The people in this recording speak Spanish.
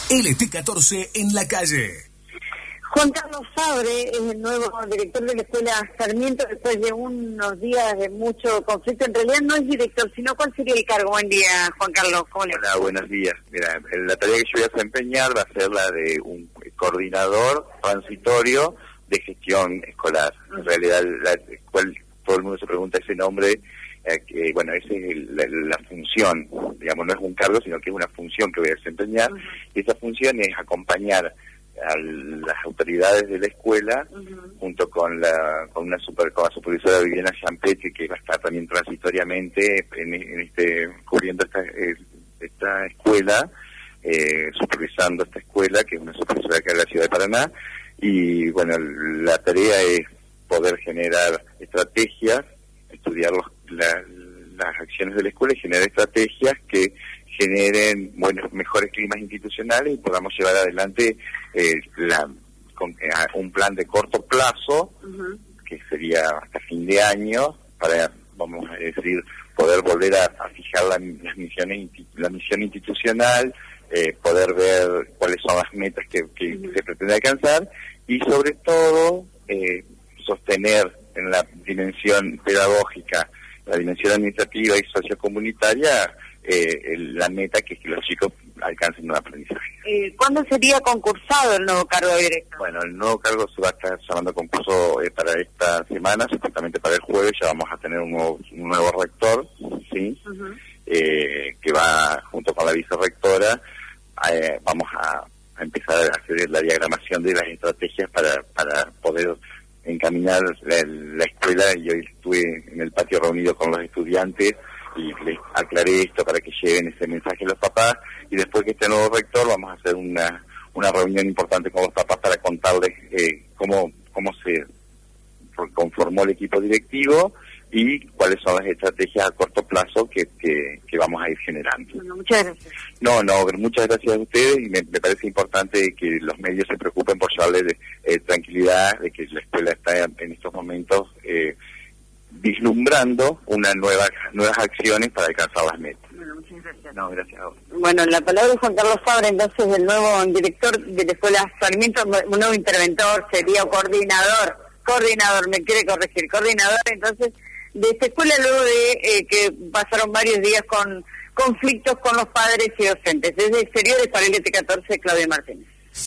LT14 en la calle. Juan Carlos Fabre es el nuevo director de la Escuela Sarmiento después de unos días de mucho conflicto. En realidad no es director, sino ¿cuál sería el cargo? Buen día, Juan Carlos. ¿Cómo le va? Hola, buenos días. Mira, la tarea que yo voy a desempeñar va a ser la de un coordinador transitorio de gestión escolar. En realidad, todo el mundo se pregunta ese nombre. Bueno, esa es la función, digamos, no es un cargo, sino que es una función que voy a desempeñar. Y esa función es acompañar a las autoridades de la escuela, junto con la supervisora Viviana Champetti, que va a estar también transitoriamente cubriendo esta escuela, supervisando esta escuela, que es una supervisora acá de la ciudad de Paraná. Y bueno, la tarea es poder generar estrategias, estudiar las acciones de la escuela y generar estrategias que generen mejores climas institucionales y podamos llevar adelante un plan de corto plazo, que sería hasta fin de año, para, vamos a decir, poder volver a fijar la misión institucional, poder ver cuáles son las metas que se pretende alcanzar y sobre todo sostener en la dimensión pedagógica, la dimensión administrativa y sociocomunitaria, la meta que es que los chicos alcancen un aprendizaje. ¿Cuándo sería concursado el nuevo cargo de director? Bueno, el nuevo cargo se va a estar llamando concurso para esta semana, supuestamente para el jueves ya vamos a tener un nuevo rector, ¿sí? Que va junto con la vicerrectora, vamos a empezar a hacer la diagramación de las estrategias para poder encaminar la escuela. Y hoy estuve en el patio reunido con los estudiantes y les aclaré esto para que lleven ese mensaje a los papás, y después que este nuevo rector vamos a hacer una reunión importante con los papás para contarles cómo se conformó el equipo directivo y cuáles son las estrategias a corto plazo que vamos a ir generando. Bueno, muchas gracias. No, muchas gracias a ustedes, y me parece importante que los medios se preocupen por darle tranquilidad de que la escuela está en estos momentos vislumbrando nuevas acciones para alcanzar las metas. Bueno, muchas gracias. No, gracias a vos. Bueno, la palabra de Juan Carlos Fabre, entonces, el nuevo director de la Escuela Sarmiento, un nuevo interventor, sería coordinador, me quiere corregir, coordinador, entonces, de esta escuela, luego de que pasaron varios días con conflictos con los padres y docentes. Desde Exteriores para el LT14, Claudia Martínez.